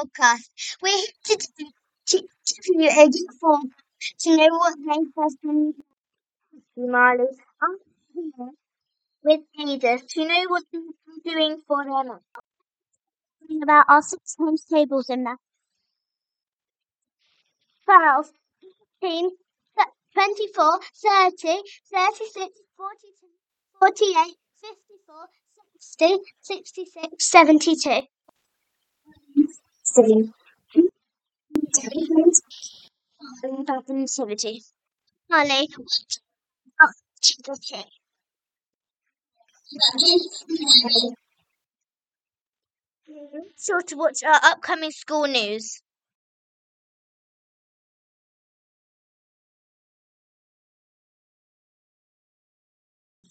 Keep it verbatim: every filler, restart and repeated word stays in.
podcast. We're here today to give you a good form to know what they have been doing, Marley. I'm here with Ada to know what they've been doing for their month. Talking about our six times tables in math. twelve, fifteen, twenty-four, thirty, thirty-six, forty-two, forty-eight, fifty-four, sixty, sixty-six, seventy-two. Silly. About the nativity. Molly, oh, okay. Sure to watch our upcoming school news.